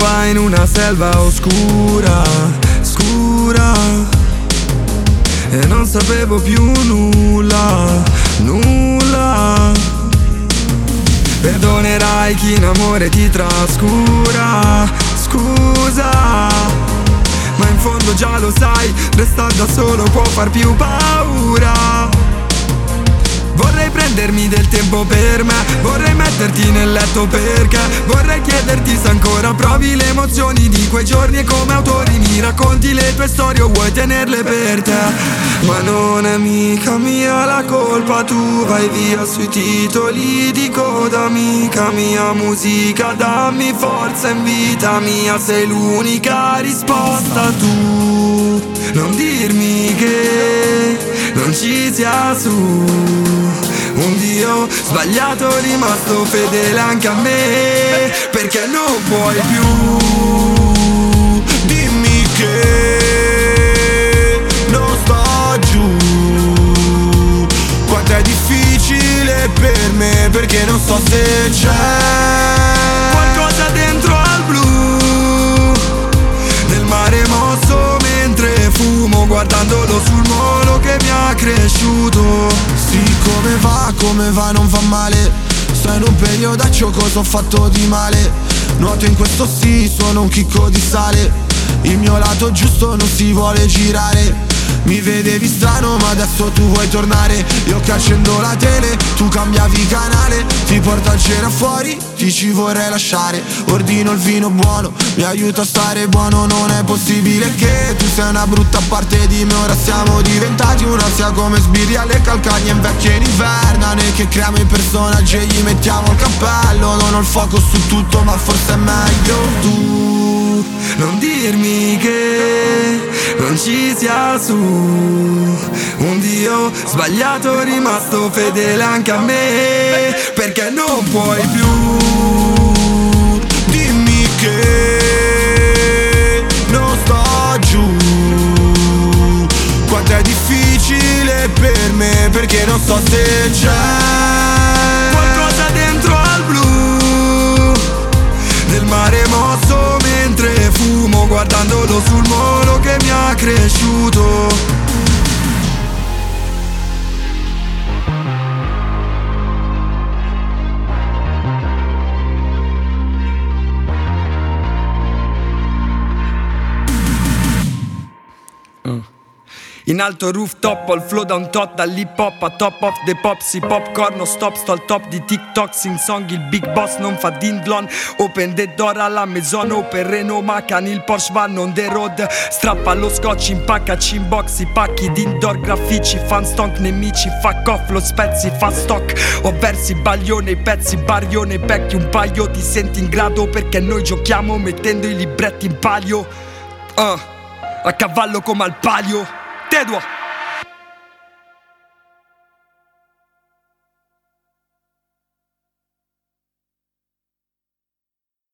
va in una selva oscura, scura, e non sapevo più nulla, nulla. Perdonerai chi in amore ti trascura, scusa, ma in fondo già lo sai, restare da solo può far più paura. Vorrei prendermi del tempo per me, vorrei metterti nel letto perché vorrei chiederti se ancora provi le emozioni di quei giorni e come autori mi racconti le tue storie o vuoi tenerle per te. Ma non è mica mia la colpa, tu vai via sui titoli di coda, amica mia musica, dammi forza in vita mia, sei l'unica risposta tu. Non dirmi che non ci sia su un Dio sbagliato rimasto fedele anche a me, perché non puoi più. Dimmi che non sto giù, quanto è difficile per me, perché non so se c'è qualcosa dentro al blu del mare mosso mentre fumo, guardandolo sul molo che mi ha cresciuto. Sì, come va, non va male. Sto in un periodo acciocoso, ho fatto di male. Nuoto in questo sì, sono un chicco di sale. Il mio lato giusto non si vuole girare. Mi vedevi strano ma adesso tu vuoi tornare. Io che accendo la tele, tu cambiavi canale. Ti porto al cena fuori, ti ci vorrei lasciare. Ordino il vino buono, mi aiuta a stare buono. Non è possibile che tu sei una brutta parte di me. Ora siamo diventati un'ansia come sbirri alle calcagna in vecchie in inverna. Noi che creiamo i personaggi e gli mettiamo il cappello. Non ho il fuoco su tutto ma forse è meglio tu. Non dirmi che non ci sia su un Dio sbagliato rimasto fedele anche a me, perché non puoi più. Dimmi che non sto giù, quanto è difficile per me, perché non so se c'è qualcosa dentro al blu del mare mosso mentre fumo, guardandolo sul molo che mi ha cresciuto. In alto rooftop ho il flow da un tot, dall'hip hop a top of the pop. Si popcorn no stop, sto al top di TikTok. Sing song, il big boss non fa dindlon. Open the door alla maison, open Renault Macan. Il Porsche vanno on the road. Strappa lo scotch, impaccaci in box. I pacchi d'indoor, grafici, fan stonk, nemici. Fuck off, lo spezzi, fa stock. Ho versi, baglione, pezzi, barione, becchi. Un paio ti senti in grado perché noi giochiamo mettendo i libretti in palio. A cavallo come al palio. Te dois